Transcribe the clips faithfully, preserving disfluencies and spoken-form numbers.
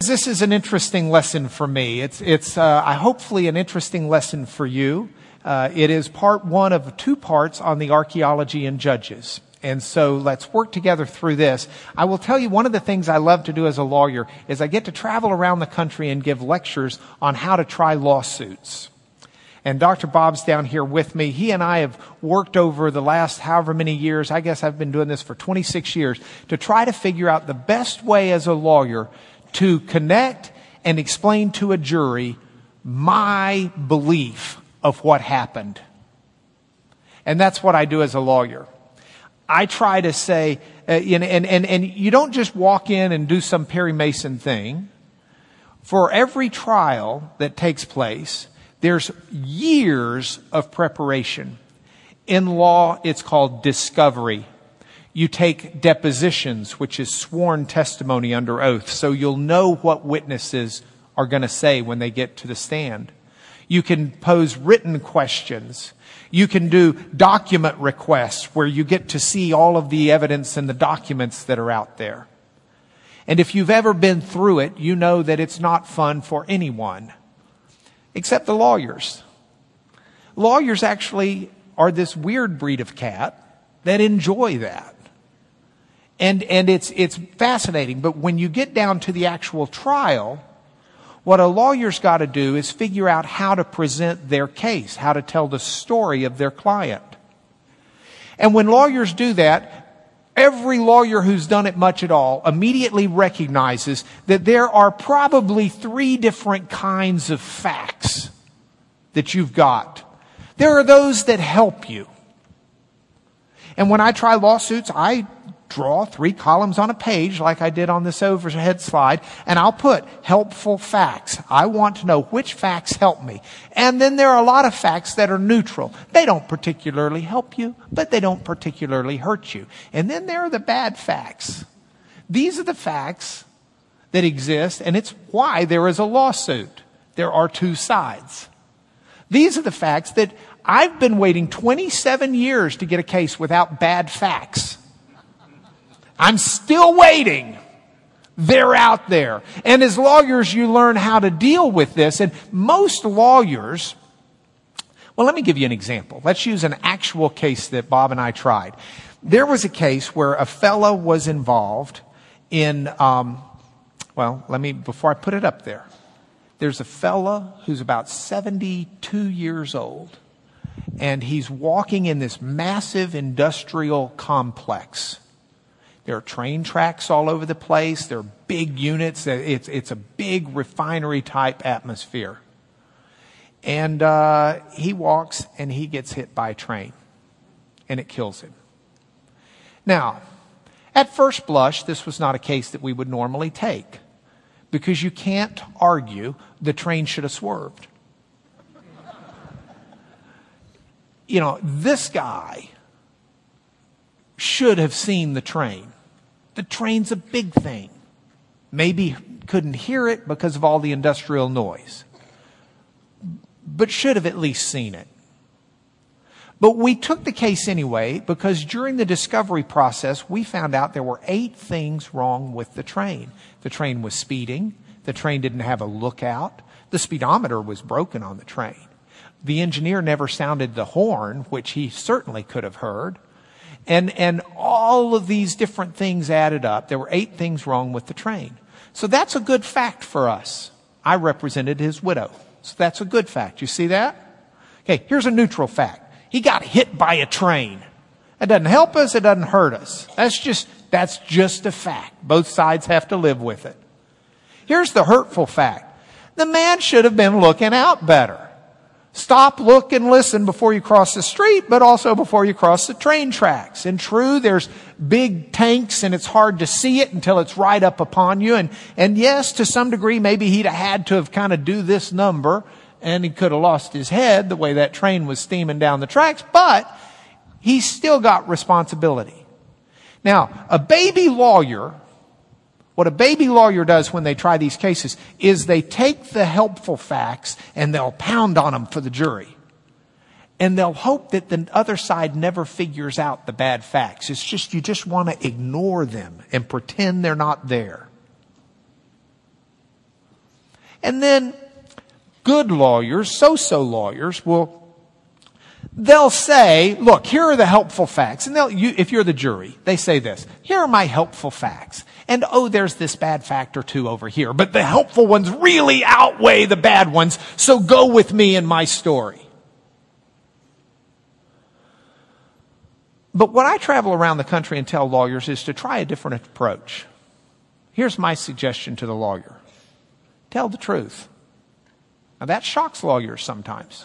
This is an interesting lesson for me. It's, it's uh, I hopefully an interesting lesson for you. Uh, it is part one of two parts on the archaeology in Judges. And so let's work together through this. I will tell you one of the things I love to do as a lawyer is I get to travel around the country and give lectures on how to try lawsuits. And Doctor Bob's down here with me. He and I have worked over the last however many years, I guess I've been doing this for twenty-six years, to try to figure out the best way as a lawyer to connect and explain to a jury my belief of what happened. And that's what I do as a lawyer. I try to say, uh, and, and, and, and you don't just walk in and do some Perry Mason thing. For every trial that takes place, there's years of preparation. In law, it's called discovery. You take depositions, which is sworn testimony under oath, so you'll know what witnesses are going to say when they get to the stand. You can pose written questions. You can do document requests where you get to see all of the evidence and the documents that are out there. And if you've ever been through it, you know that it's not fun for anyone, except the lawyers. Lawyers actually are this weird breed of cat that enjoy that. And, and it's, it's fascinating. But when you get down to the actual trial, what a lawyer's got to do is figure out how to present their case, how to tell the story of their client. And when lawyers do that, every lawyer who's done it much at all immediately recognizes that there are probably three different kinds of facts that you've got. There are those that help you. And when I try lawsuits, I draw three columns on a page like I did on this overhead slide, and I'll put helpful facts. I want to know which facts help me. And then there are a lot of facts that are neutral. They don't particularly help you, but they don't particularly hurt you. And then there are the bad facts. These are the facts that exist, and it's why there is a lawsuit. There are two sides. These are the facts that I've been waiting twenty-seven years to get a case without bad facts. I'm still waiting. They're out there. And as lawyers, you learn how to deal with this. And most lawyers, well, let me give you an example. Let's use an actual case that Bob and I tried. There was a case where a fellow was involved in, um, well, let me, before I put it up there, there's a fellow who's about seventy-two years old. And he's walking in this massive industrial complex. There are train tracks all over the place. There are big units. It's, it's a big refinery type atmosphere. And uh, he walks and he gets hit by a train. And it kills him. Now, at first blush, this was not a case that we would normally take. Because you can't argue the train should have swerved. You know, this guy should have seen the train. The train's a big thing. Maybe couldn't hear it because of all the industrial noise. But should have at least seen it. But we took the case anyway because during the discovery process, we found out there were eight things wrong with the train. The train was speeding. The train didn't have a lookout. The speedometer was broken on the train. The engineer never sounded the horn, which he certainly could have heard. And, and all of these different things added up. There were eight things wrong with the train. So that's a good fact for us. I represented his widow. So that's a good fact. You see that? Okay, here's a neutral fact. He got hit by a train. That doesn't help us. It doesn't hurt us. That's just, that's just a fact. Both sides have to live with it. Here's the hurtful fact. The man should have been looking out better. Stop, look, and listen before you cross the street, but also before you cross the train tracks. And true, there's big tanks and it's hard to see it until it's right up upon you. And, and yes, to some degree, maybe he'd have had to have kind of do this number and he could have lost his head the way that train was steaming down the tracks, but he's still got responsibility. Now, a baby lawyer, what a baby lawyer does when they try these cases is they take the helpful facts and they'll pound on them for the jury. And they'll hope that the other side never figures out the bad facts. It's just, you just want to ignore them and pretend they're not there. And then good lawyers, so-so lawyers, will, they'll say, look, here are the helpful facts. And they'll, you, if you're the jury, they say this, here are my helpful facts. And oh, there's this bad fact or two over here. But the helpful ones really outweigh the bad ones. So go with me in my story. But what I travel around the country and tell lawyers is to try a different approach. Here's my suggestion to the lawyer. Tell the truth. Now that shocks lawyers sometimes.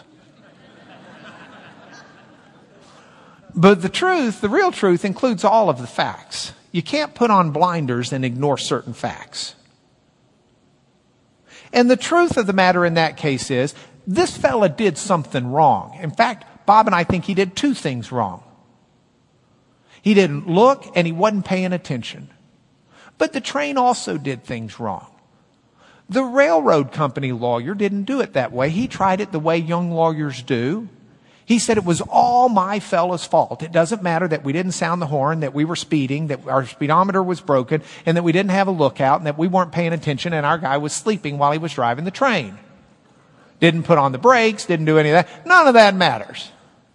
But the truth, the real truth, includes all of the facts. You can't put on blinders and ignore certain facts. And the truth of the matter in that case is, this fella did something wrong. In fact, Bob and I think he did two things wrong. He didn't look and he wasn't paying attention. But the train also did things wrong. The railroad company lawyer didn't do it that way. He tried it the way young lawyers do. He said it was all my fella's fault. It doesn't matter that we didn't sound the horn, that we were speeding, that our speedometer was broken, and that we didn't have a lookout, and that we weren't paying attention, and our guy was sleeping while he was driving the train. Didn't put on the brakes, didn't do any of that. None of that matters.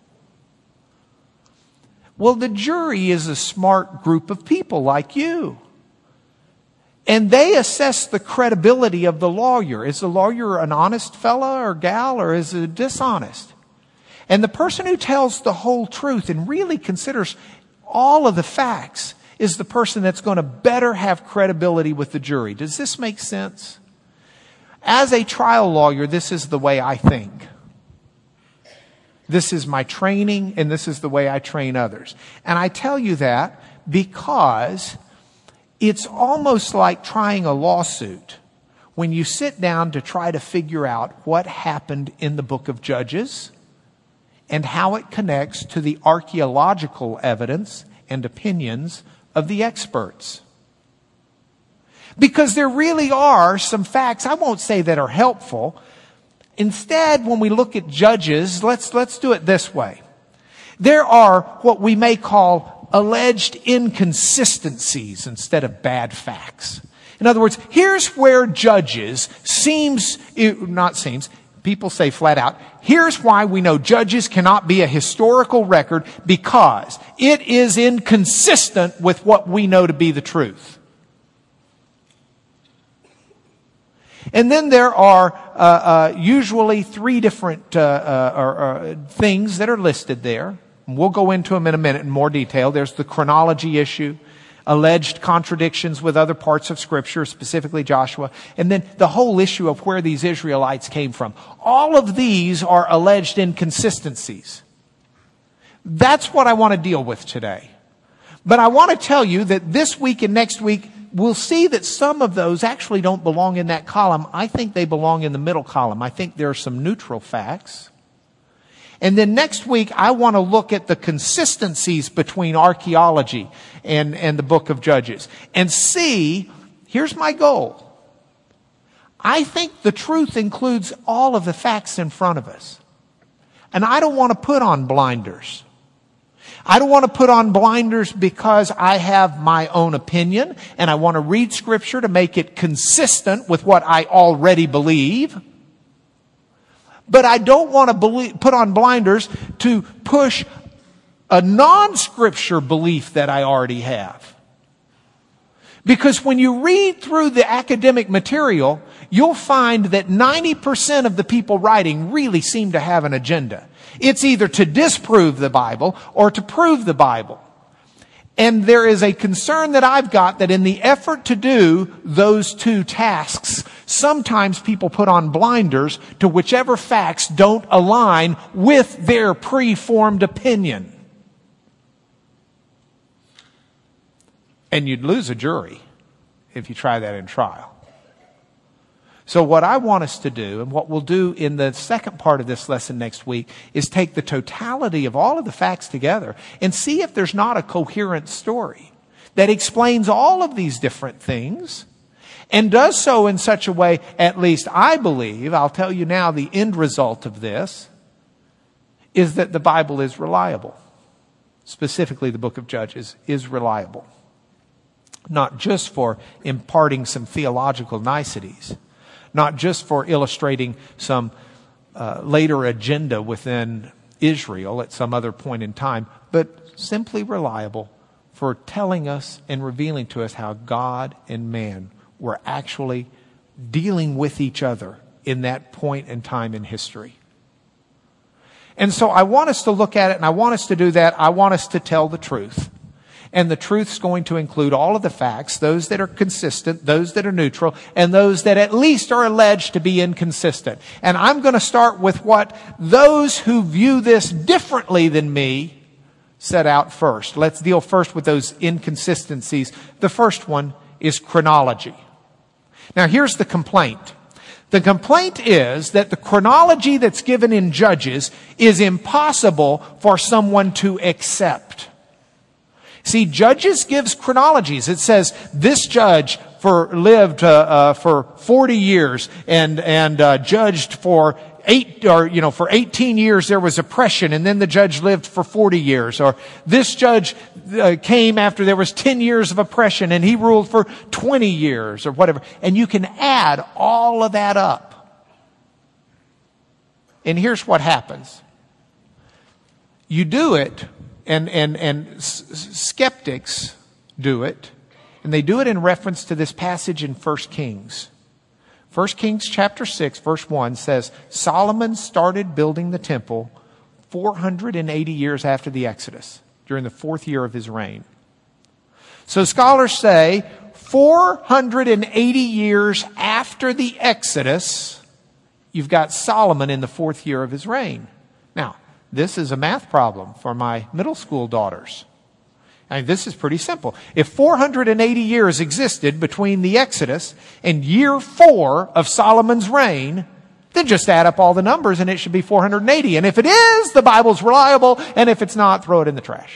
Well, the jury is a smart group of people like you. And they assess the credibility of the lawyer. Is the lawyer an honest fella or gal, or is it dishonest? And the person who tells the whole truth and really considers all of the facts is the person that's going to better have credibility with the jury. Does this make sense? As a trial lawyer, this is the way I think. This is my training, and this is the way I train others. And I tell you that because it's almost like trying a lawsuit when you sit down to try to figure out what happened in the book of Judges and how it connects to the archaeological evidence and opinions of the experts. Because there really are some facts, I won't say that are helpful. Instead, when we look at Judges, let's, let's do it this way. There are what we may call alleged inconsistencies instead of bad facts. In other words, here's where Judges seems, not seems, people say flat out, here's why we know Judges cannot be a historical record, because it is inconsistent with what we know to be the truth. And then there are uh, uh, usually three different uh, uh, or, uh, things that are listed there. We'll go into them in a minute in more detail. There's the chronology issue, alleged contradictions with other parts of Scripture, specifically Joshua, and then the whole issue of where these Israelites came from. All of these are alleged inconsistencies. That's what I want to deal with today. But I want to tell you that this week and next week, we'll see that some of those actually don't belong in that column. I think they belong in the middle column. I think there are some neutral facts. And then next week, I want to look at the consistencies between archaeology and, and the book of Judges. And see, here's my goal. I think the truth includes all of the facts in front of us. And I don't want to put on blinders. I don't want to put on blinders because I have my own opinion and I want to read Scripture to make it consistent with what I already believe. But I don't want to believe, put on blinders to push a non-Scripture belief that I already have. Because when you read through the academic material, you'll find that ninety percent of the people writing really seem to have an agenda. It's either to disprove the Bible or to prove the Bible. And there is a concern that I've got that in the effort to do those two tasks, sometimes people put on blinders to whichever facts don't align with their preformed opinion. And you'd lose a jury if you try that in trial. So what I want us to do, and what we'll do in the second part of this lesson next week, is take the totality of all of the facts together and see if there's not a coherent story that explains all of these different things and does so in such a way, at least I believe, I'll tell you now the end result of this, is that the Bible is reliable. Specifically, the book of Judges is reliable. Not just for imparting some theological niceties, not just for illustrating some uh, later agenda within Israel at some other point in time, but simply reliable for telling us and revealing to us how God and man were actually dealing with each other in that point in time in history. And so I want us to look at it, and I want us to do that. I want us to tell the truth. And the truth's going to include all of the facts, those that are consistent, those that are neutral, and those that at least are alleged to be inconsistent. And I'm going to start with what those who view this differently than me set out first. Let's deal first with those inconsistencies. The first one is chronology. Now here's the complaint. The complaint is that the chronology that's given in Judges is impossible for someone to accept. See, Judges gives chronologies. It says this judge for lived uh, uh, for forty years and and uh, judged for eight or you know for eighteen years there was oppression, and then the judge lived for forty years. Or this judge uh, came after there was ten years of oppression and he ruled for twenty years or whatever. And you can add all of that up. And here's what happens. You do it, and and and s- skeptics do it, and they do it in reference to this passage in First Kings. First Kings chapter six, verse one says, Solomon started building the temple four hundred eighty years after the Exodus, during the fourth year of his reign. So scholars say four hundred eighty years after the Exodus, you've got Solomon in the fourth year of his reign. Now, this is a math problem for my middle school daughters. I mean, this is pretty simple. If four hundred eighty years existed between the Exodus and year four of Solomon's reign, then just add up all the numbers and it should be four hundred eighty. And if it is, the Bible's reliable, and if it's not, throw it in the trash.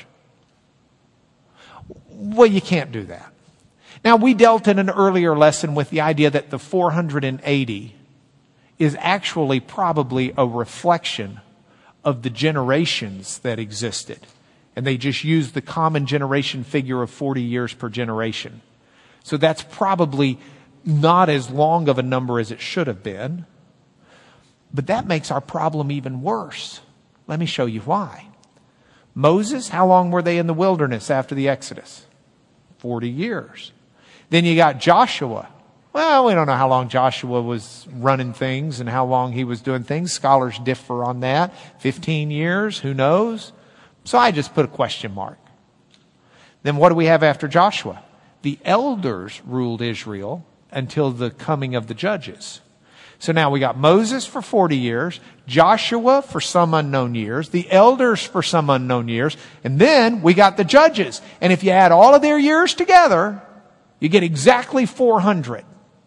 Well, you can't do that. Now, we dealt in an earlier lesson with the idea that the four hundred eighty is actually probably a reflection of the generations that existed. And they just used the common generation figure of forty years per generation. So that's probably not as long of a number as it should have been. But that makes our problem even worse. Let me show you why. Moses, how long were they in the wilderness after the Exodus? forty years. Then you got Joshua. Well, we don't know how long Joshua was running things and how long he was doing things. Scholars differ on that. fifteen years, who knows? So I just put a question mark. Then what do we have after Joshua? The elders ruled Israel until the coming of the judges. So now we got Moses for forty years, Joshua for some unknown years, the elders for some unknown years, and then we got the judges. And if you add all of their years together, you get exactly four hundred.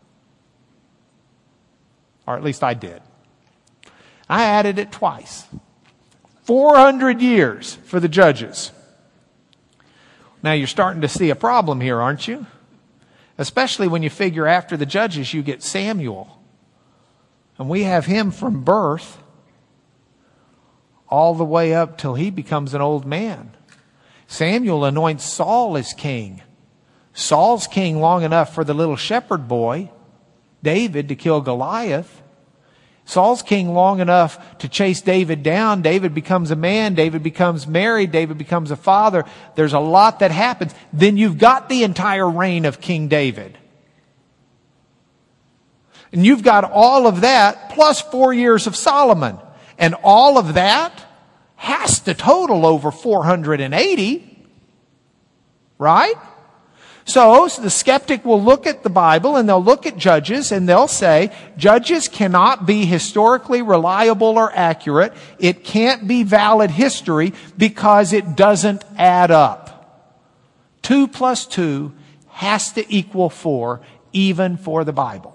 Or at least I did. I added it twice. four hundred years for the judges. Now you're starting to see a problem here, aren't you? Especially when you figure after the judges you get Samuel. And we have him from birth all the way up till he becomes an old man. Samuel anoints Saul as king. Saul's king long enough for the little shepherd boy, David, to kill Goliath. Saul's king long enough to chase David down. David becomes a man. David becomes married. David becomes a father. There's a lot that happens. Then you've got the entire reign of King David. And you've got all of that plus four years of Solomon. And all of that has to total over four hundred eighty. Right? So, so the skeptic will look at the Bible and they'll look at Judges and they'll say, Judges cannot be historically reliable or accurate. It can't be valid history because it doesn't add up. Two plus two has to equal four, even for the Bible.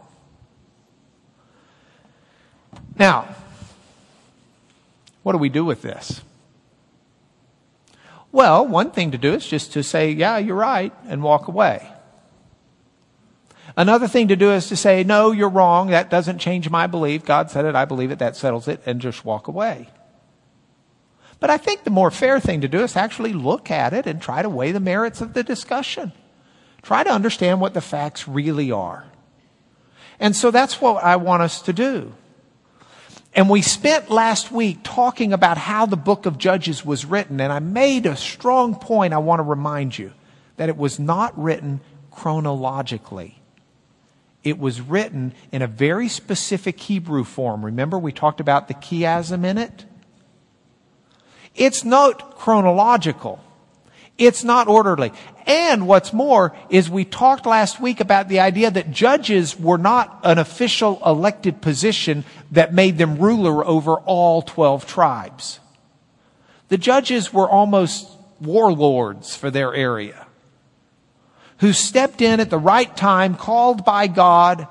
Now, what do we do with this? Well, one thing to do is just to say, yeah, you're right, and walk away. Another thing to do is to say, no, you're wrong. That doesn't change my belief. God said it. I believe it. That settles it. And just walk away. But I think the more fair thing to do is actually look at it and try to weigh the merits of the discussion. Try to understand what the facts really are. And so that's what I want us to do. And we spent last week talking about how the book of Judges was written, and I made a strong point I want to remind you, that it was not written chronologically. It was written in a very specific Hebrew form. Remember, we talked about the chiasm in it? It's not chronological. It's not orderly. And what's more is we talked last week about the idea that judges were not an official elected position that made them ruler over all twelve tribes. The judges were almost warlords for their area, who stepped in at the right time, called by God,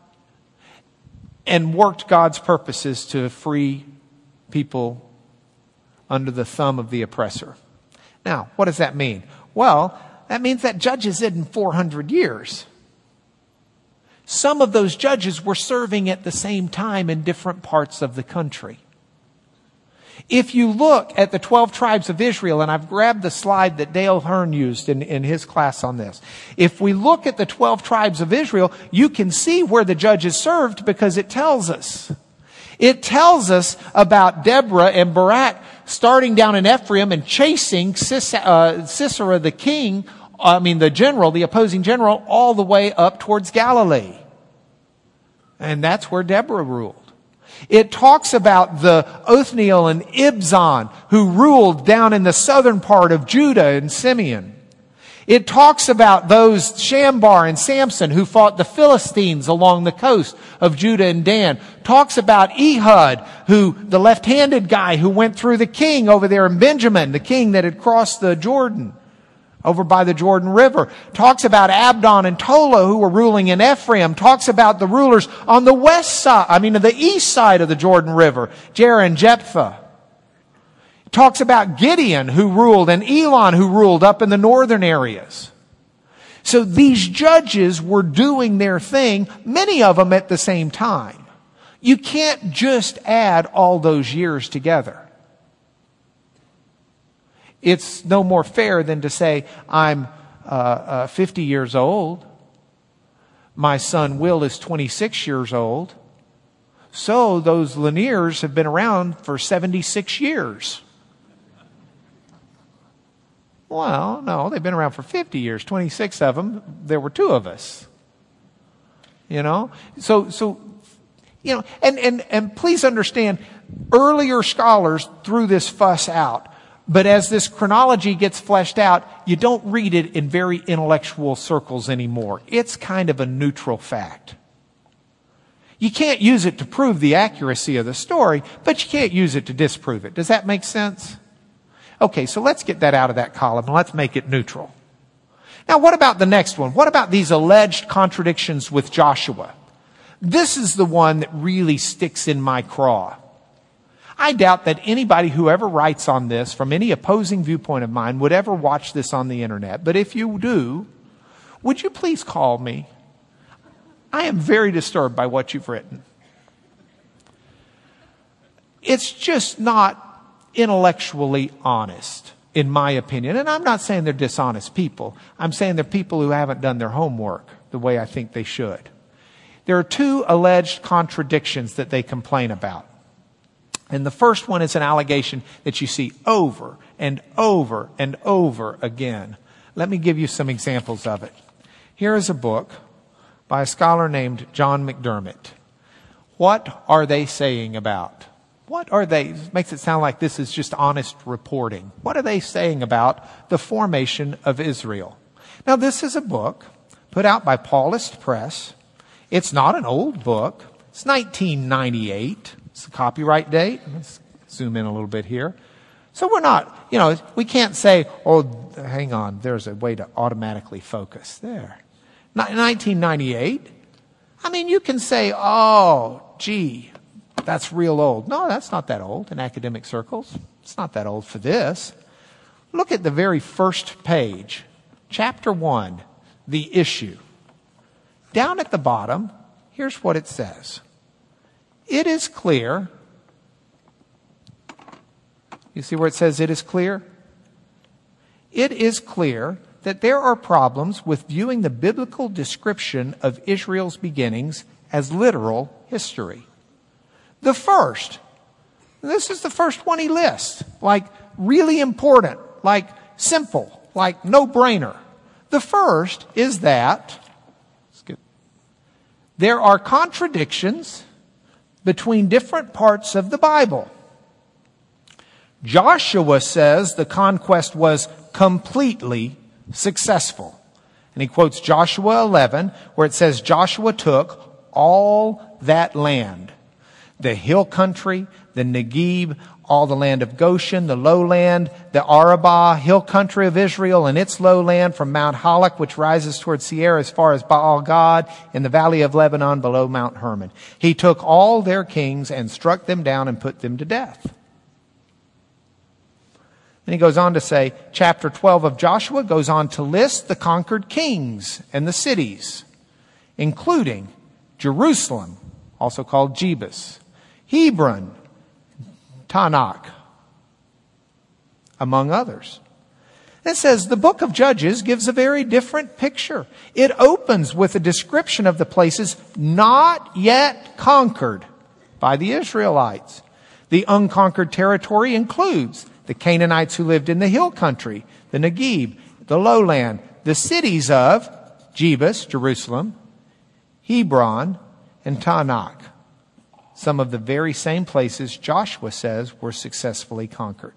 and worked God's purposes to free people under the thumb of the oppressor. Now, what does that mean? Well, that means that judges isn't four hundred years. Some of those judges were serving at the same time in different parts of the country. If you look at the twelve tribes of Israel, and I've grabbed the slide that Dale Hearn used in, in his class on this. If we look at the twelve tribes of Israel, you can see where the judges served because it tells us. It tells us about Deborah and Barak starting down in Ephraim and chasing Sis- uh, Sisera the king, I mean the general, the opposing general, all the way up towards Galilee. And that's where Deborah ruled. It talks about the Othniel and Ibzan who ruled down in the southern part of Judah and Simeon. It talks about those Shambar and Samson who fought the Philistines along the coast of Judah and Dan. Talks about Ehud, who, the left-handed guy who went through the king over there in Benjamin, the king that had crossed the Jordan over by the Jordan River. Talks about Abdon and Tola who were ruling in Ephraim. Talks about the rulers on the west side, I mean the east side of the Jordan River, Jerah and Jephthah. Talks about Gideon who ruled and Elon who ruled up in the northern areas. So these judges were doing their thing, many of them at the same time. You can't just add all those years together. It's no more fair than to say, I'm uh, uh, fifty years old. My son Will is twenty-six years old. So those Laniers have been around for seventy-six years. Well, no, they've been around for fifty years. twenty-six of them, there were two of us. You know? So, so, you know, and, and, and please understand, earlier scholars threw this fuss out. But as this chronology gets fleshed out, you don't read it in very intellectual circles anymore. It's kind of a neutral fact. You can't use it to prove the accuracy of the story, but you can't use it to disprove it. Does that make sense? Okay, so let's get that out of that column and let's make it neutral. Now, what about the next one? What about these alleged contradictions with Joshua? This is the one that really sticks in my craw. I doubt that anybody who ever writes on this from any opposing viewpoint of mine would ever watch this on the internet. But if you do, would you please call me? I am very disturbed by what you've written. It's just not intellectually honest, in my opinion. And I'm not saying they're dishonest people. I'm saying they're people who haven't done their homework the way I think they should. There are two alleged contradictions that they complain about. And the first one is an allegation that you see over and over and over again. Let me give you some examples of it. Here is a book by a scholar named John McDermott. What are they saying about? What are they? It makes it sound like this is just honest reporting. What are they saying about the formation of Israel? Now, this is a book put out by Paulist Press. It's not an old book. It's nineteen ninety-eight. It's the copyright date. Let's zoom in a little bit here. So we're not, you know, we can't say, oh, hang on, there's a way to automatically focus there. nineteen ninety-eight. I mean, you can say, oh, gee, that's real old. No, that's not that old in academic circles. It's not that old for this. Look at the very first page. Chapter one, the issue. Down at the bottom, here's what it says. It is clear. You see where it says it is clear? It is clear that there are problems with viewing the biblical description of Israel's beginnings as literal history. The first, this is the first one he lists, like really important, like simple, like no-brainer. The first is that there are contradictions between different parts of the Bible. Joshua says the conquest was completely successful. And he quotes Joshua eleven, where it says Joshua took all that land. The hill country, the Negeb, all the land of Goshen, the lowland, the Arabah, hill country of Israel and its lowland from Mount Halak, which rises toward Seir as far as Baal Gad, in the valley of Lebanon below Mount Hermon. He took all their kings and struck them down and put them to death. And he goes on to say, chapter twelve of Joshua goes on to list the conquered kings and the cities, including Jerusalem, also called Jebus, Hebron, Tanakh, among others. It says the book of Judges gives a very different picture. It opens with a description of the places not yet conquered by the Israelites. The unconquered territory includes the Canaanites who lived in the hill country, the Negeb, the lowland, the cities of Jebus, Jerusalem, Hebron, and Tanakh. Some of the very same places Joshua says were successfully conquered.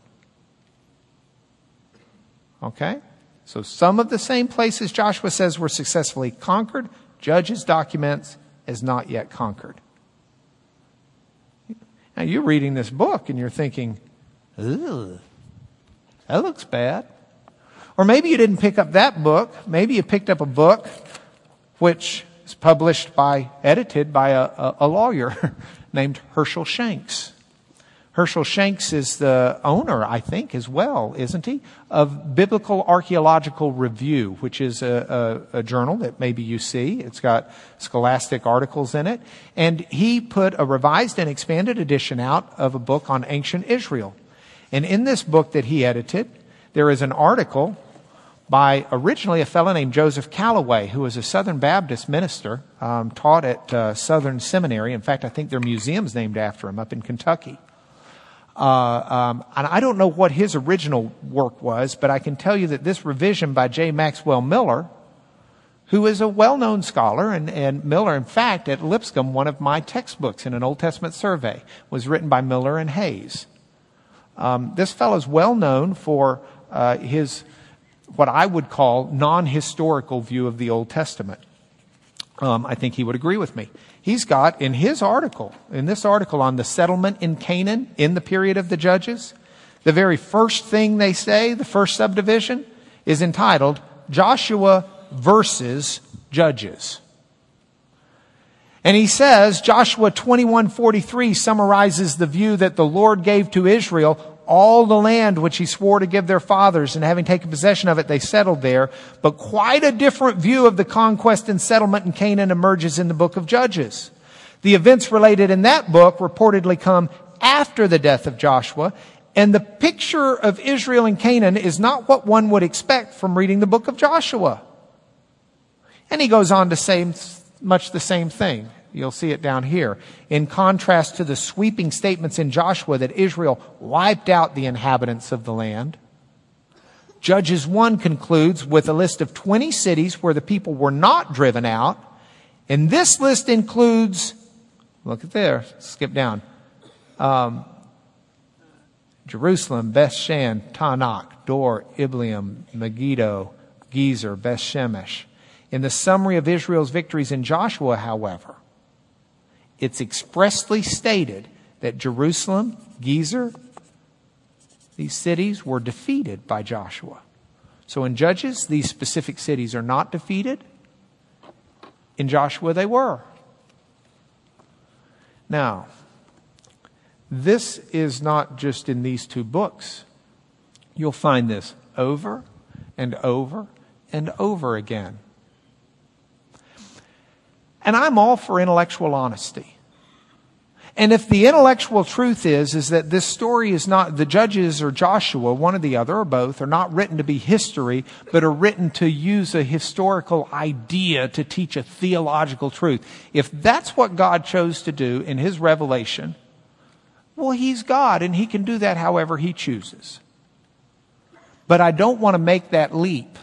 Okay? So some of the same places Joshua says were successfully conquered, Judges documents as not yet conquered. Now you're reading this book and you're thinking, ugh, that looks bad. Or maybe you didn't pick up that book. Maybe you picked up a book which is published by, edited by a, a, a lawyer named Herschel Shanks. Herschel Shanks is the owner, I think, as well, isn't he, of Biblical Archaeological Review, which is a, a, a journal that maybe you see. It's got scholastic articles in it. And he put a revised and expanded edition out of a book on ancient Israel. And in this book that he edited, there is an article by originally a fellow named Joseph Calloway, who was a Southern Baptist minister, um, taught at uh, Southern Seminary. In fact, I think their museum's named after him up in Kentucky. Uh, um, and I don't know what his original work was, but I can tell you that this revision by J. Maxwell Miller, who is a well-known scholar, and, and Miller, in fact, at Lipscomb, one of my textbooks in an Old Testament survey, was written by Miller and Hayes. Um, this fellow's well known for uh, his what I would call non-historical view of the Old Testament. Um, I think he would agree with me. He's got in his article, in this article on the settlement in Canaan in the period of the Judges, the very first thing they say, the first subdivision, is entitled Joshua versus Judges. And he says Joshua twenty-one forty-three summarizes the view that the Lord gave to Israel all the land which he swore to give their fathers, and having taken possession of it, they settled there. But quite a different view of the conquest and settlement in Canaan emerges in the book of Judges. The events related in that book reportedly come after the death of Joshua, and the picture of Israel and Canaan is not what one would expect from reading the book of Joshua. And he goes on to say much the same thing. You'll see it down here. In contrast to the sweeping statements in Joshua that Israel wiped out the inhabitants of the land, Judges one concludes with a list of twenty cities where the people were not driven out. And this list includes, look at there, skip down, um, Jerusalem, Beth-Shan, Tanakh, Dor, Ibleam, Megiddo, Gezer, Beth-Shemesh. In the summary of Israel's victories in Joshua, however, it's expressly stated that Jerusalem, Gezer, these cities were defeated by Joshua. So in Judges, these specific cities are not defeated. In Joshua, they were. Now, this is not just in these two books. You'll find this over and over and over again. And I'm all for intellectual honesty. And if the intellectual truth is, is that this story is not, the Judges or Joshua, one or the other or both, are not written to be history, but are written to use a historical idea to teach a theological truth. If that's what God chose to do in His revelation, well, He's God and He can do that however He chooses. But I don't want to make that leap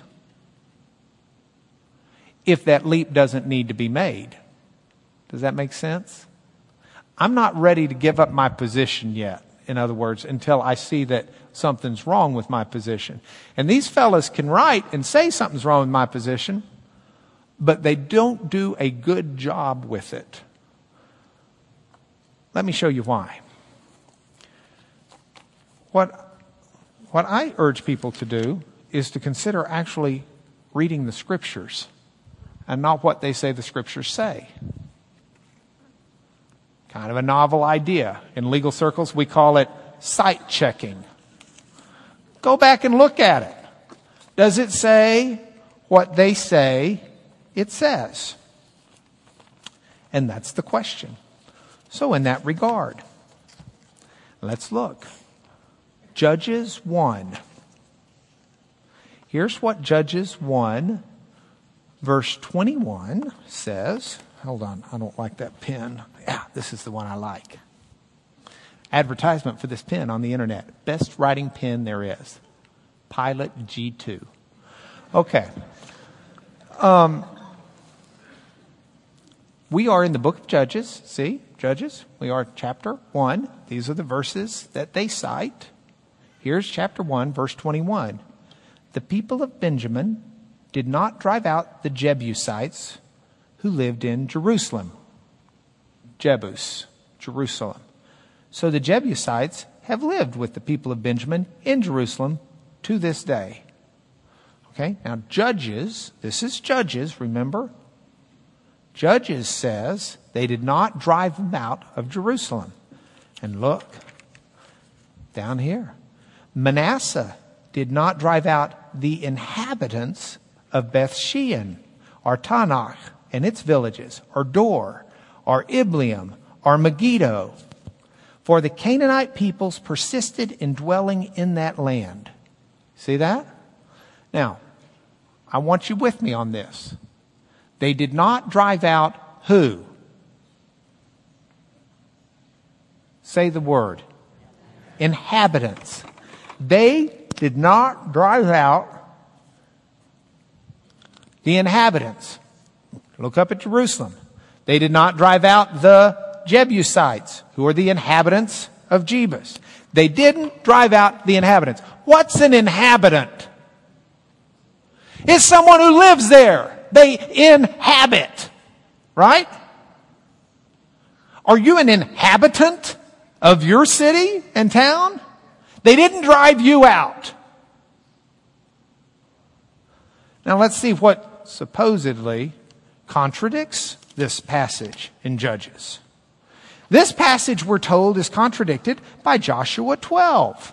if that leap doesn't need to be made. Does that make sense? I'm not ready to give up my position yet, in other words, until I see that something's wrong with my position. And these fellas can write and say something's wrong with my position, but they don't do a good job with it. Let me show you why. What, what I urge people to do is to consider actually reading the Scriptures and not what they say the Scriptures say. Kind of a novel idea. In legal circles, we call it sight checking. Go back and look at it. Does it say what they say it says? And that's the question. So in that regard, let's look. Judges one. Here's what Judges one, verse twenty-one says. Hold on, I don't like that pen. Yeah, this is the one I like. Advertisement for this pen on the internet. Best writing pen there is. Pilot G two. Okay. Um, we are in the book of Judges. See, Judges. We are chapter one. These are the verses that they cite. Here's chapter one, verse twenty-one. The people of Benjamin did not drive out the Jebusites who lived in Jerusalem. Jebus, Jerusalem. So the Jebusites have lived with the people of Benjamin in Jerusalem to this day. Okay, now Judges, this is Judges, remember? Judges says they did not drive them out of Jerusalem. And look, down here. Manasseh did not drive out the inhabitants of Beth Shean, or Tanakh, and its villages, or Dor, or Ibleam, or Megiddo. For the Canaanite peoples persisted in dwelling in that land. See that? Now, I want you with me on this. They did not drive out who? Say the word. Inhabitants. They did not drive out the inhabitants. Look up at Jerusalem. They did not drive out the Jebusites, who are the inhabitants of Jebus. They didn't drive out the inhabitants. What's an inhabitant? It's someone who lives there. They inhabit. Right? Are you an inhabitant of your city and town? They didn't drive you out. Now let's see what supposedly contradicts this passage in Judges. This passage, we're told, is contradicted by Joshua twelve.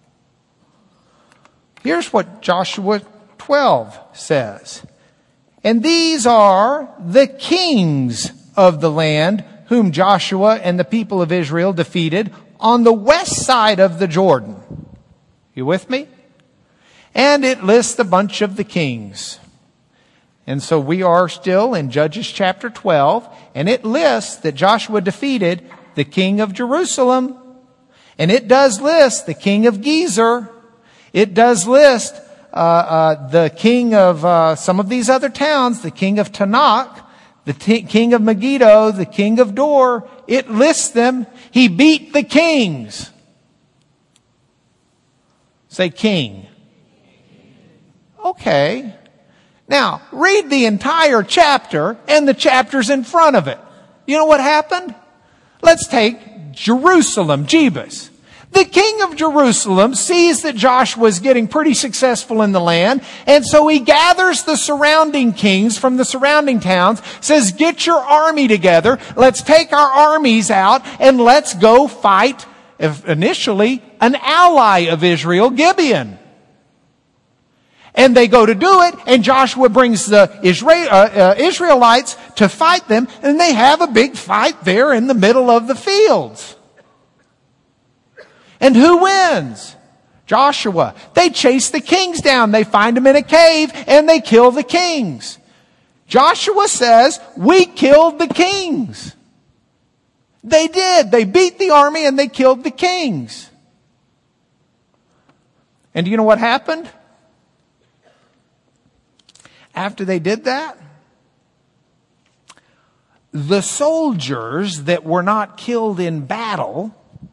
Here's what Joshua twelve says. And these are the kings of the land whom Joshua and the people of Israel defeated on the west side of the Jordan. You with me? And it lists a bunch of the kings. And so we are still in Judges chapter twelve, and it lists that Joshua defeated the king of Jerusalem, and it does list the king of Gezer. It does list uh, uh, the king of uh, some of these other towns, the king of Tanakh, the t- king of Megiddo, the king of Dor. It lists them. He beat the kings. Say king. Okay. Now, read the entire chapter and the chapters in front of it. You know what happened? Let's take Jerusalem, Jebus. The king of Jerusalem sees that Joshua is getting pretty successful in the land, and so he gathers the surrounding kings from the surrounding towns, says, get your army together, let's take our armies out, and let's go fight, if initially, an ally of Israel, Gibeon. And they go to do it, and Joshua brings the Israel, uh, uh, Israelites to fight them, and they have a big fight there in the middle of the fields. And who wins? Joshua. They chase the kings down. They find them in a cave, and they kill the kings. Joshua says, we killed the kings. They did. They beat the army, and they killed the kings. And do you know what happened? After they did that, the soldiers that were not killed in battle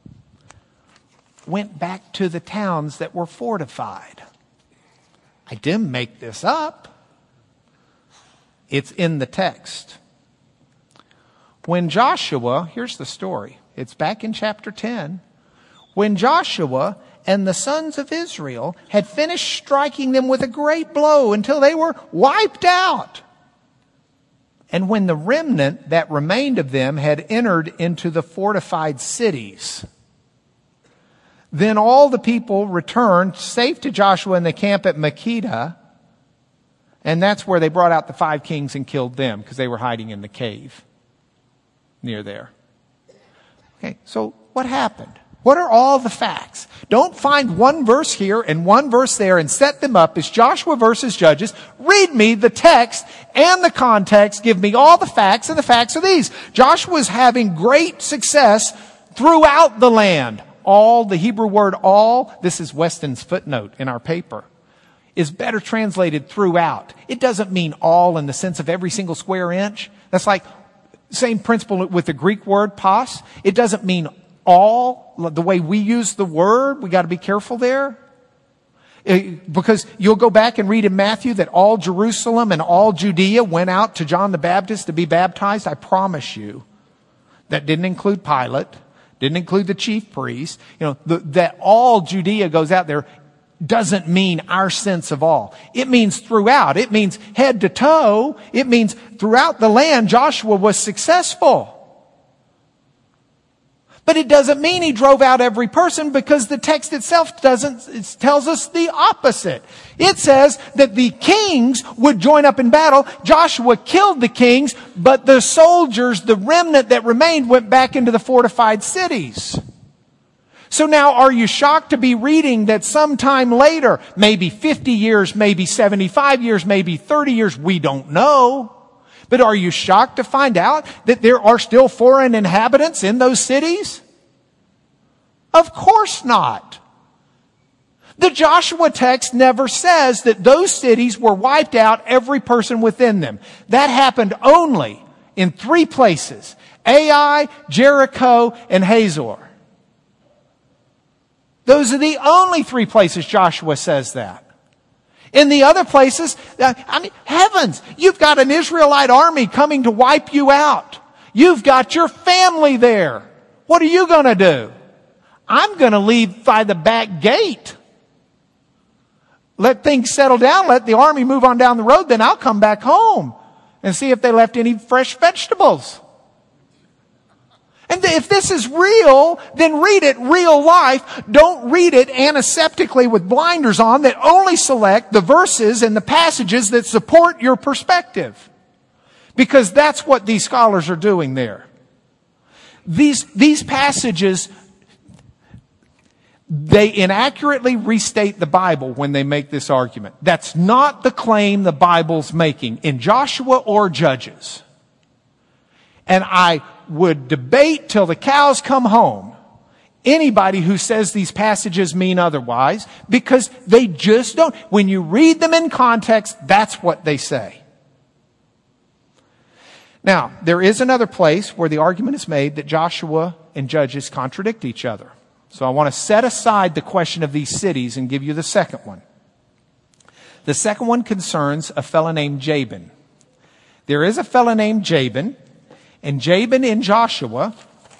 went back to the towns that were fortified. I didn't make this up. It's in the text. When Joshua, here's the story. It's back in chapter ten. When Joshua and the sons of Israel had finished striking them with a great blow until they were wiped out. And when the remnant that remained of them had entered into the fortified cities, then all the people returned safe to Joshua in the camp at Makkedah. And that's where they brought out the five kings and killed them because they were hiding in the cave near there. Okay, so what happened? What are all the facts? Don't find one verse here and one verse there and set them up as Joshua versus Judges. Read me the text and the context. Give me all the facts, and the facts are these. Joshua is having great success throughout the land. All, the Hebrew word all, this is Weston's footnote in our paper, is better translated throughout. It doesn't mean all in the sense of every single square inch. That's like same principle with the Greek word pas. It doesn't mean all the way we use the word. We got to be careful there. Because you'll go back and read in Matthew that all Jerusalem and all Judea went out to John the Baptist to be baptized. I promise you that didn't include Pilate, didn't include the chief priests. You know, the, that all Judea goes out there doesn't mean our sense of all. It means throughout. It means head to toe. It means throughout the land Joshua was successful. But it doesn't mean he drove out every person, because the text itself doesn't, it tells us the opposite. It says that the kings would join up in battle. Joshua killed the kings, but the soldiers, the remnant that remained, went back into the fortified cities. So now are you shocked to be reading that sometime later, maybe fifty years, maybe seventy-five years, maybe thirty years, we don't know. But are you shocked to find out that there are still foreign inhabitants in those cities? Of course not. The Joshua text never says that those cities were wiped out, every person within them. That happened only in three places: Ai, Jericho, and Hazor. Those are the only three places Joshua says that. In the other places, I mean, heavens, you've got an Israelite army coming to wipe you out. You've got your family there. What are you going to do? I'm going to leave by the back gate. Let things settle down. Let the army move on down the road. Then I'll come back home and see if they left any fresh vegetables. And if this is real, then read it real life. Don't read it antiseptically with blinders on that only select the verses and the passages that support your perspective. Because that's what these scholars are doing there. These, these passages, they inaccurately restate the Bible when they make this argument. That's not the claim the Bible's making in Joshua or Judges. And I would debate till the cows come home anybody who says these passages mean otherwise, because they just don't. When you read them in context, that's what they say. Now, there is another place where the argument is made that Joshua and Judges contradict each other. So I want to set aside the question of these cities and give you the second one. The second one concerns a fellow named Jabin. There is a fellow named Jabin, and Jabin in Joshua,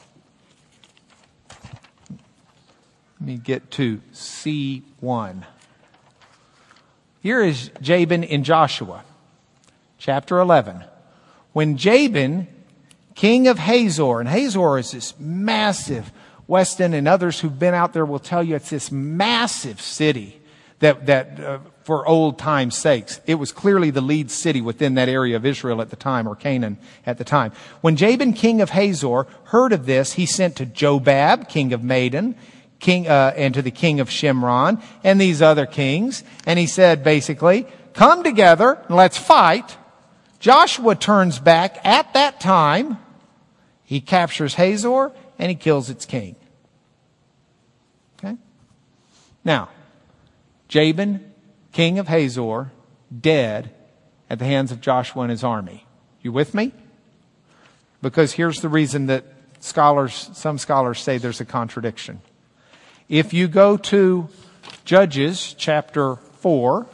let me get to C one. Here is Jabin in Joshua, chapter eleven. When Jabin, king of Hazor, and Hazor is this massive, Weston and others who've been out there will tell you it's this massive city that, that uh, for old time's sakes. It was clearly the lead city within that area of Israel at the time, or Canaan at the time. When Jabin, king of Hazor, heard of this, he sent to Jobab, king of Madon, king, uh, and to the king of Shimron, and these other kings. And he said, basically, come together and let's fight. Joshua turns back at that time. He captures Hazor and he kills its king. Okay? Now, Jabin, king of Hazor, dead at the hands of Joshua and his army. You with me? Because here's the reason that scholars, some scholars say there's a contradiction. If you go to Judges chapter four,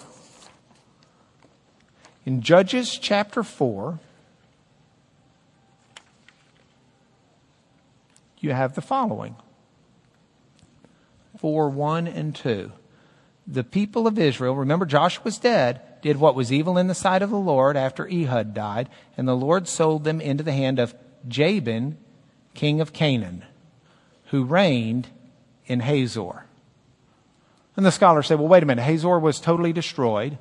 in Judges chapter four, you have the following. four, one and two. The people of Israel, remember Joshua's dead, did what was evil in the sight of the Lord after Ehud died, and the Lord sold them into the hand of Jabin, king of Canaan, who reigned in Hazor. And the scholars say, well, wait a minute, Hazor was totally destroyed.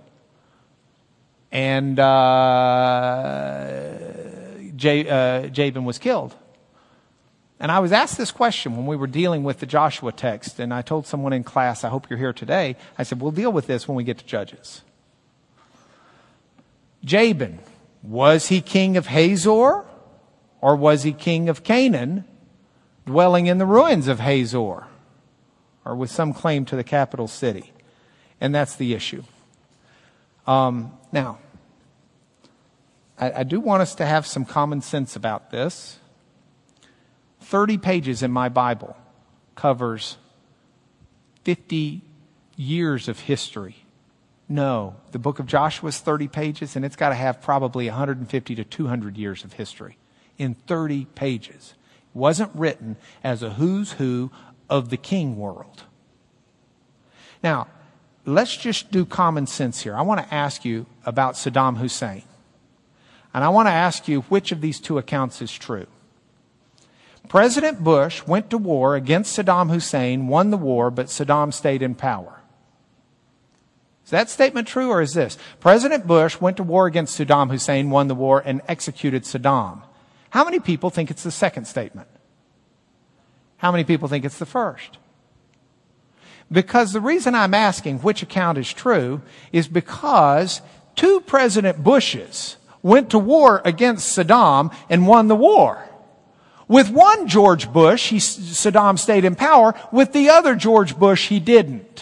And uh, J, uh, Jabin was killed. And I was asked this question when we were dealing with the Joshua text, and I told someone in class, I hope you're here today, I said, we'll deal with this when we get to Judges. Jabin, was he king of Hazor, or was he king of Canaan, dwelling in the ruins of Hazor, or with some claim to the capital city? And that's the issue. Um, now, I, I do want us to have some common sense about this. thirty pages in my Bible covers fifty years of history. No, the book of Joshua is thirty pages, and it's got to have probably one hundred fifty to two hundred years of history in thirty pages. It wasn't written as a who's who of the king world. Now, let's just do common sense here. I want to ask you about Saddam Hussein. And I want to ask you which of these two accounts is true. President Bush went to war against Saddam Hussein, won the war, but Saddam stayed in power. Is that statement true, or is this? President Bush went to war against Saddam Hussein, won the war, and executed Saddam. How many people think it's the second statement? How many people think it's the first? Because the reason I'm asking which account is true is because two President Bushes went to war against Saddam and won the war. With one George Bush, he, Saddam stayed in power. With the other George Bush, he didn't.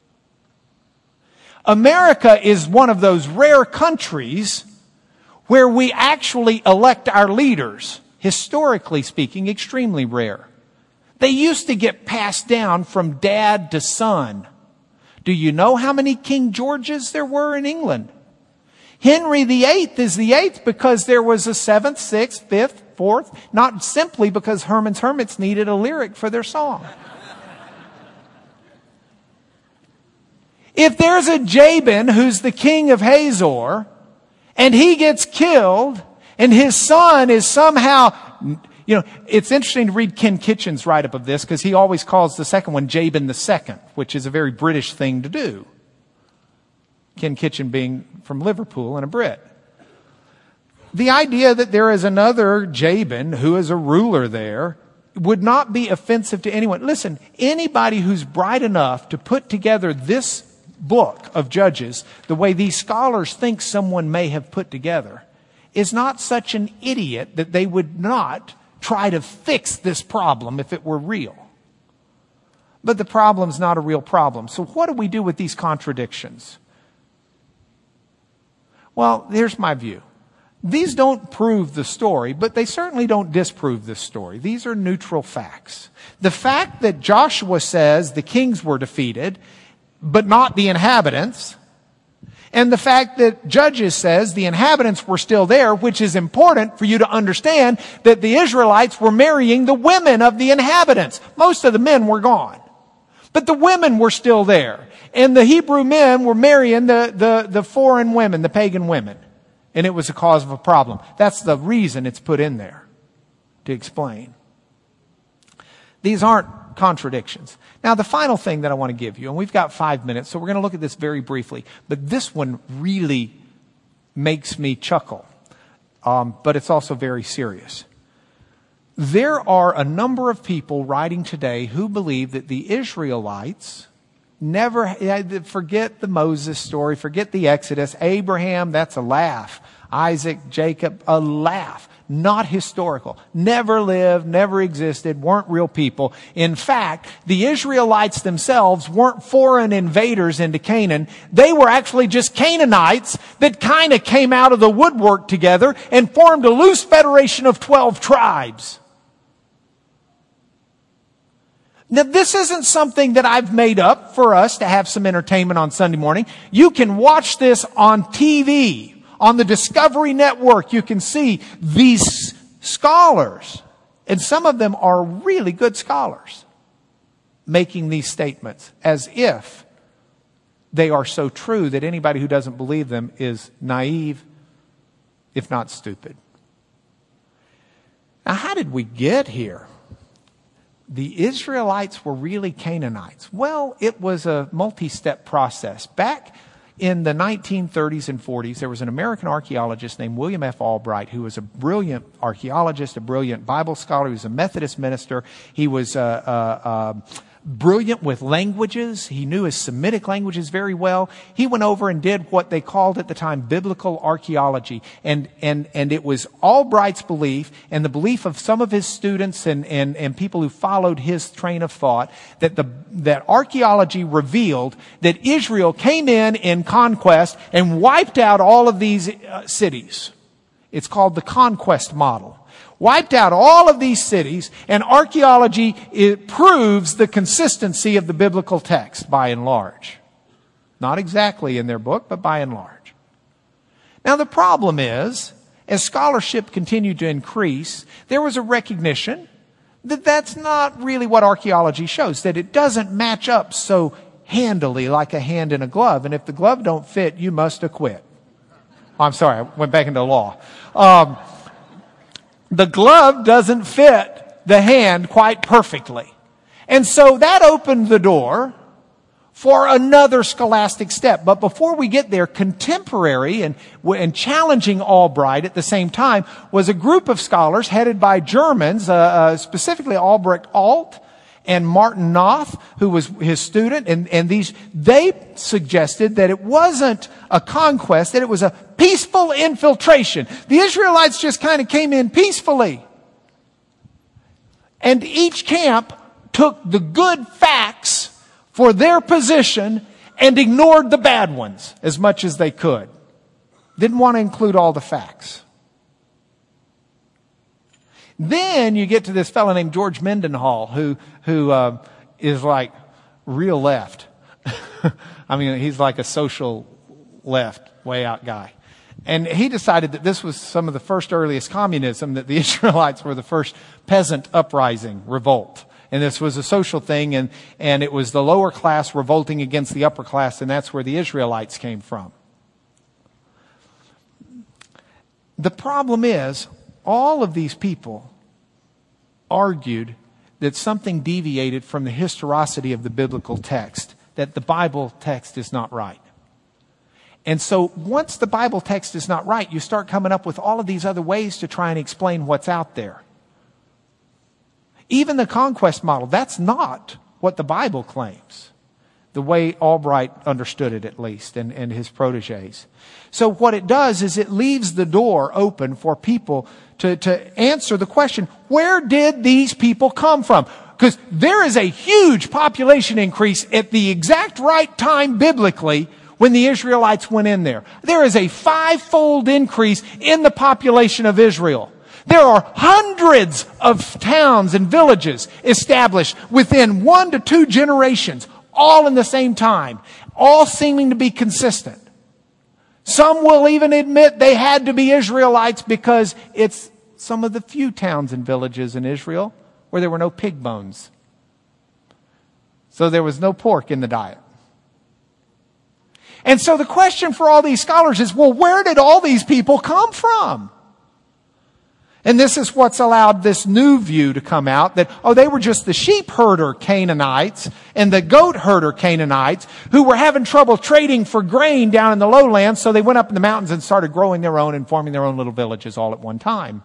America is one of those rare countries where we actually elect our leaders, historically speaking, extremely rare. They used to get passed down from dad to son. Do you know how many King Georges there were in England? Henry the Eighth is the eighth because there was a seventh, sixth, fifth, fourth, not simply because Herman's Hermits needed a lyric for their song. If there's a Jabin who's the king of Hazor, and he gets killed, and his son is somehow, you know, it's interesting to read Ken Kitchen's write-up of this, because he always calls the second one Jabin the Second, which is a very British thing to do. Ken Kitchen being from Liverpool and a Brit. The idea that there is another Jabin who is a ruler there would not be offensive to anyone. Listen, anybody who's bright enough to put together this book of Judges the way these scholars think someone may have put together is not such an idiot that they would not try to fix this problem if it were real. But the problem's not a real problem. So what do we do with these contradictions? Well, here's my view. These don't prove the story, but they certainly don't disprove the story. These are neutral facts. The fact that Joshua says the kings were defeated, but not the inhabitants, and the fact that Judges says the inhabitants were still there, which is important for you to understand that the Israelites were marrying the women of the inhabitants. Most of the men were gone, but the women were still there. And the Hebrew men were marrying the, the, the foreign women, the pagan women. And it was a cause of a problem. That's the reason it's put in there, to explain. These aren't contradictions. Now, the final thing that I want to give you, and we've got five minutes, so we're going to look at this very briefly, but this one really makes me chuckle, um, but it's also very serious. There are a number of people writing today who believe that the Israelites never, forget the Moses story, forget the Exodus, Abraham, that's a laugh. Isaac, Jacob, a laugh. Not historical. Never lived, never existed, weren't real people. In fact, the Israelites themselves weren't foreign invaders into Canaan. They were actually just Canaanites that kind of came out of the woodwork together and formed a loose federation of twelve tribes. Now, this isn't something that I've made up for us to have some entertainment on Sunday morning. You can watch this on T V, on the Discovery Network. You can see these scholars, and some of them are really good scholars, making these statements as if they are so true that anybody who doesn't believe them is naive, if not stupid. Now, how did we get here? The Israelites were really Canaanites. Well, it was a multi-step process. Back in the nineteen thirties and forties, there was an American archaeologist named William F. Albright, who was a brilliant archaeologist, a brilliant Bible scholar. He was a Methodist minister. He was uh, uh, uh, brilliant with languages. He knew his Semitic languages very well. He went over and did what they called at the time biblical archaeology. And, and, and it was Albright's belief and the belief of some of his students and, and, and people who followed his train of thought that the, that archaeology revealed that Israel came in in conquest and wiped out all of these uh, cities. It's called the conquest model. Wiped out all of these cities, and archaeology, it proves the consistency of the biblical text by and large. Not exactly in their book, but by and large. Now the problem is, as scholarship continued to increase, there was a recognition that that's not really what archaeology shows, that it doesn't match up so handily like a hand in a glove, and if the glove don't fit, you must acquit. Oh, I'm sorry, I went back into law. Um, The glove doesn't fit the hand quite perfectly. And so that opened the door for another scholastic step. But before we get there, contemporary and, and challenging Albright at the same time was a group of scholars headed by Germans, uh, uh, specifically Albrecht Alt and Martin Noth, who was his student. And, and these, they suggested that it wasn't a conquest, that it was a peaceful infiltration. The Israelites just kind of came in peacefully. And each camp took the good facts for their position and ignored the bad ones as much as they could. Didn't want to include all the facts. Then you get to this fellow named George Mendenhall, who who uh, is like real left. I mean, he's like a social left, way out guy. And he decided that this was some of the first earliest communism, that the Israelites were the first peasant uprising, revolt. And this was a social thing, and, and it was the lower class revolting against the upper class, and that's where the Israelites came from. The problem is, all of these people argued that something deviated from the historicity of the biblical text, that the Bible text is not right. And so once the Bible text is not right, you start coming up with all of these other ways to try and explain what's out there. Even the conquest model, that's not what the Bible claims. The way Albright understood it, at least, and, and his protégés. So what it does is it leaves the door open for people to, to answer the question, where did these people come from? Because there is a huge population increase at the exact right time biblically when the Israelites went in there. There is a five-fold increase in the population of Israel. There are hundreds of towns and villages established within one to two generations, all in the same time, all seeming to be consistent. Some will even admit they had to be Israelites because it's some of the few towns and villages in Israel where there were no pig bones. So there was no pork in the diet. And so the question for all these scholars is, well, where did all these people come from? And this is what's allowed this new view to come out that, oh, they were just the sheep herder Canaanites and the goat herder Canaanites who were having trouble trading for grain down in the lowlands, so they went up in the mountains and started growing their own and forming their own little villages all at one time.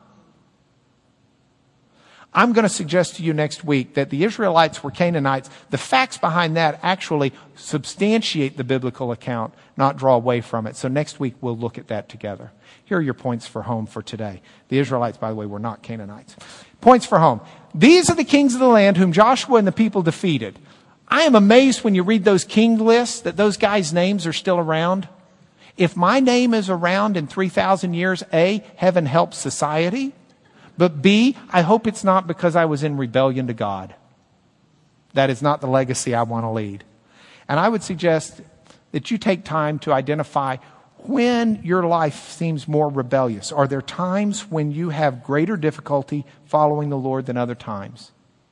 I'm going to suggest to you next week that the Israelites were Canaanites. The facts behind that actually substantiate the biblical account, not draw away from it. So next week we'll look at that together. Here are your points for home for today. The Israelites, by the way, were not Canaanites. Points for home. These are the kings of the land whom Joshua and the people defeated. I am amazed when you read those king lists that those guys' names are still around. If my name is around in three thousand years, A, heaven helps society. But B, I hope it's not because I was in rebellion to God. That is not the legacy I want to lead. And I would suggest that you take time to identify when your life seems more rebellious. Are there times when you have greater difficulty following the Lord than other times?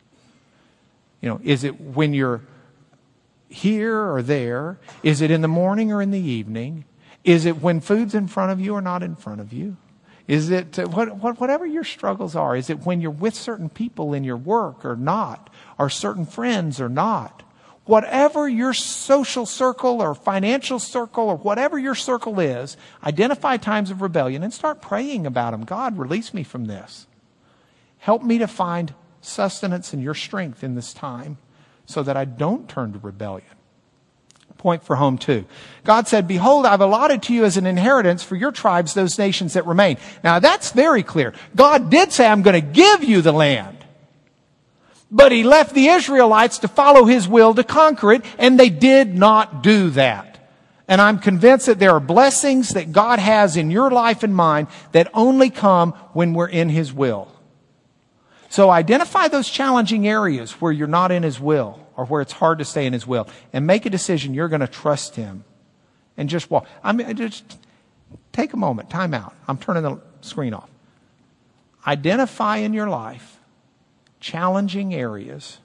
You know, is it when you're here or there? Is it in the morning or in the evening? Is it when food's in front of you or not in front of you? Is it, uh, what, what, whatever your struggles are, is it when you're with certain people in your work or not, or certain friends or not? Whatever your social circle or financial circle or whatever your circle is, identify times of rebellion and start praying about them. God, release me from this. Help me to find sustenance in your strength in this time so that I don't turn to rebellion. Point for home too. God said, behold, I've allotted to you as an inheritance for your tribes those nations that remain. Now that's very clear. God did say, I'm going to give you the land. But he left the Israelites to follow his will to conquer it, and they did not do that. And I'm convinced that there are blessings that God has in your life and mine that only come when we're in his will. So identify those challenging areas where you're not in his will, or where it's hard to stay in his will, and make a decision you're going to trust him and just walk. I mean, just take a moment, time out. I'm turning the screen off. Identify in your life challenging areas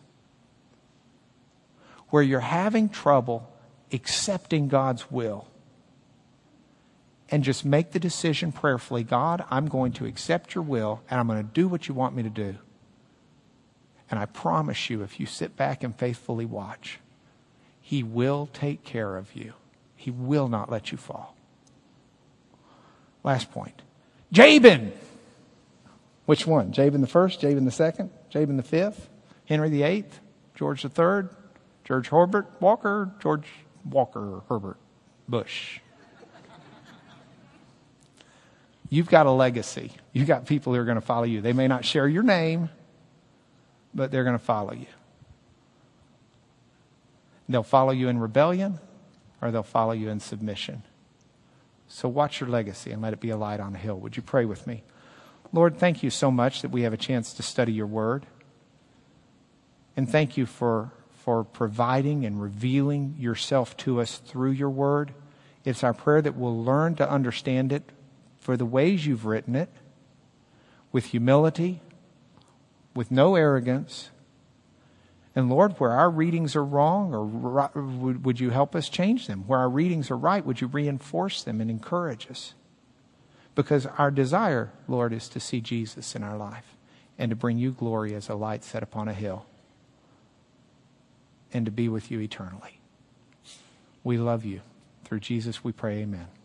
where you're having trouble accepting God's will. And just make the decision prayerfully, God, I'm going to accept your will and I'm going to do what you want me to do. And I promise you, if you sit back and faithfully watch, he will take care of you. He will not let you fall. Last point. Jabin. Which one? Jabin the first, Jabin the second, Jabin the fifth, Henry the eighth, George the third, George Herbert Walker, George Walker Herbert Bush. You've got a legacy. You've got people who are going to follow you. They may not share your name, but they're going to follow you. They'll follow you in rebellion, or they'll follow you in submission. So watch your legacy and let it be a light on a hill. Would you pray with me? Lord, thank you so much that we have a chance to study your word. And thank you for, for providing and revealing yourself to us through your word. It's our prayer that we'll learn to understand it for the ways you've written it, with humility, with no arrogance. And Lord, where our readings are wrong, or would you help us change them? Where our readings are right, would you reinforce them and encourage us? Because our desire, Lord, is to see Jesus in our life and to bring you glory as a light set upon a hill and to be with you eternally. We love you. Through Jesus we pray, amen.